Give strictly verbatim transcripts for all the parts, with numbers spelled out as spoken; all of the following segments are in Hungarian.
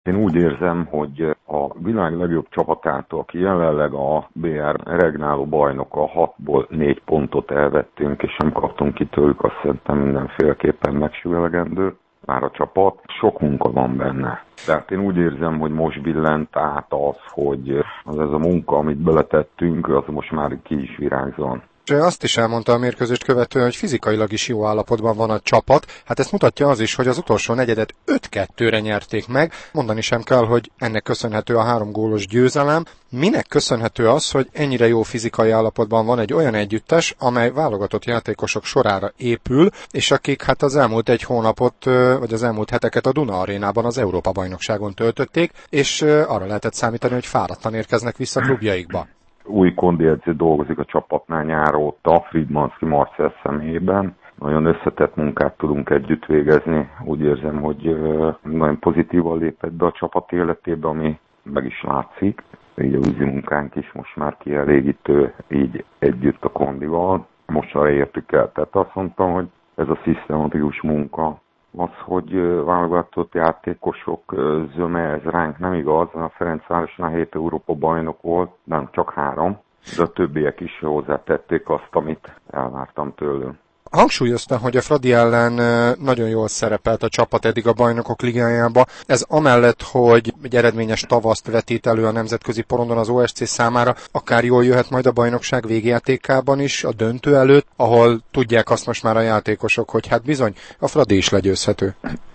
Én úgy érzem, hogy a világ legjobb csapatától, aki jelenleg a bé er regnáló bajnoka, hatból négy pontot elvettünk, és nem kaptunk ki tőlük, azt szerintem mindenféleképpen megsüvelegendő már a csapat. Sok munka van benne. Tehát én úgy érzem, hogy most billent át az, hogy az ez a munka, amit beletettünk, az most már ki is virágzol. Azt is elmondta a mérkőzést követően, hogy fizikailag is jó állapotban van a csapat. Hát ezt mutatja az is, hogy az utolsó negyedet öt kettőre nyerték meg. Mondani sem kell, hogy ennek köszönhető a három gólos győzelem. Minek köszönhető az, hogy ennyire jó fizikai állapotban van egy olyan együttes, amely válogatott játékosok sorára épül, és akik hát az elmúlt egy hónapot, vagy az elmúlt heteket a Duna arénában az Európa-bajnokságon töltötték, és arra lehetett számítani, hogy fáradtan érkeznek vissza klubjaikba. Új kondiedző dolgozik a csapatnál nyár óta, Friedmanski Marcel személyében. Nagyon összetett munkát tudunk együtt végezni. Úgy érzem, hogy nagyon pozitívan lépett be a csapat életébe, ami meg is látszik. Így a vízi munkánk is most már kielégítő, így együtt a kondival. Most arra értük el. Tehát azt mondtam, hogy ez a szisztematikus munka, az, hogy válogatott játékosok zöme, ez ránk nem igaz. A Ferencvárosnál hét Európa bajnok volt, nem csak három, de a többiek is hozzátették azt, amit elvártam tőlük. Hangsúlyozta, hogy a Fradi ellen nagyon jól szerepelt a csapat eddig a Bajnokok Ligájába. Ez amellett, hogy egy eredményes tavaszt vetít elő a nemzetközi porondon az o es cé számára, akár jól jöhet majd a bajnokság végjátékában is, a döntő előtt, ahol tudják azt most már a játékosok, hogy hát bizony, a Fradi is legyőzhető.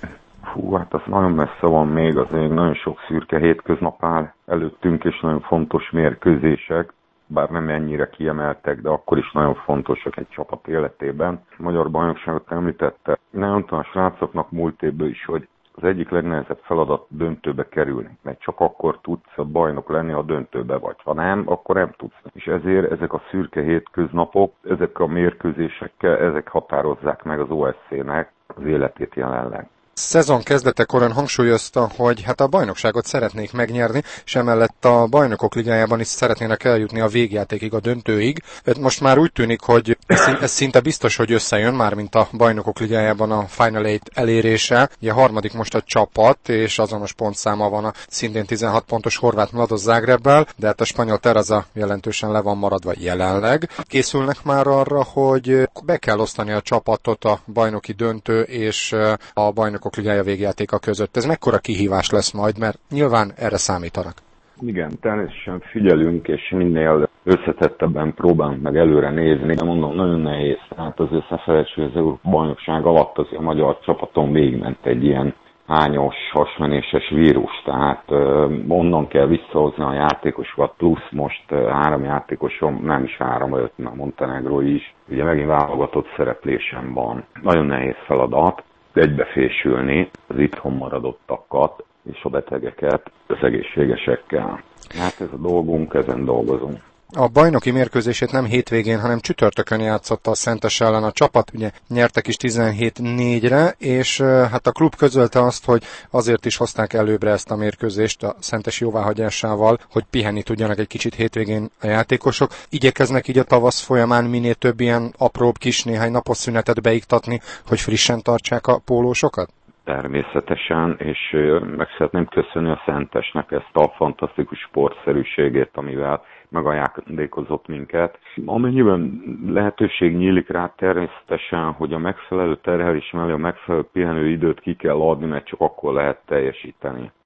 Hú, hát az nagyon messze van még, azért nagyon sok szürke hétköznap áll előttünk, és nagyon fontos mérkőzések. Bár nem ennyire kiemeltek, de akkor is nagyon fontosak egy csapat életében. A magyar bajnokságot említette. Én mondtam a srácoknak múlt évből is, hogy az egyik legnehezebb feladat döntőbe kerülni. Mert csak akkor tudsz a bajnok lenni, ha döntőbe vagy. Ha nem, akkor nem tudsz. És ezért ezek a szürke hétköznapok, ezek a mérkőzésekkel, ezek határozzák meg az o es cé-nek az életét jelenleg. Szezon kezdetekor hangsúlyozta, hogy hát a bajnokságot szeretnék megnyerni, és emellett a Bajnokok Ligájában is szeretnének eljutni a végjátékig, a döntőig. Most már úgy tűnik, hogy ez szinte biztos, hogy összejön már, mint a Bajnokok Ligájában a Final Eight elérése. Ugye harmadik most a csapat, és azonos pontszáma van a szintén tizenhat pontos horvát Mladost Zágrebbel, de hát a spanyol Teraza jelentősen le van maradva jelenleg. Készülnek már arra, hogy be kell osztani a csapatot a bajnoki döntő és a bajnok Ligája végjátéka között. Ez mekkora kihívás lesz majd, mert nyilván erre számítanak. Igen, természetesen figyelünk, és minél összetettebben próbálunk meg előre nézni. De mondom, nagyon nehéz. Tehát azért ne felejtsük, hogy az Európa bajnokság alatt azért a magyar csapaton végigment egy ilyen hányos, hasmenéses vírus. Tehát uh, onnan kell visszahozni a játékosokat, plusz most uh, három játékosom, nem is három, öt, a Montenegro is. Ugye megint válogatott szereplésem van. Nagyon nehéz feladat egybefésülni az itthon maradottakat és a betegeket az egészségesekkel. Hát ez a dolgunk, ezen dolgozunk. A bajnoki mérkőzését nem hétvégén, hanem csütörtökön játszotta a Szentes ellen a csapat, ugye nyertek is tizenhét négyre, és hát a klub közölte azt, hogy azért is hozták előbbre ezt a mérkőzést a Szentes jóváhagyásával, hogy pihenni tudjanak egy kicsit hétvégén a játékosok. Igyekeznek így a tavasz folyamán minél több ilyen apróbb kis néhány napos szünetet beiktatni, hogy frissen tartsák a pólósokat? Természetesen, és meg szeretném köszönni a Szentesnek ezt a fantasztikus sportszerűségét, amivel megajándékozott minket. Amennyiben lehetőség nyílik rá, természetesen, hogy a megfelelő terhelés mellé a megfelelő pihenőidőt ki kell adni, mert csak akkor lehet teljesíteni.